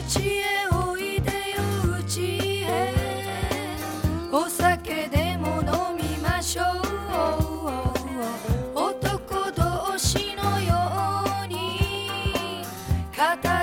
ちへおいでようちへお酒でも飲みましょう男同士のように肩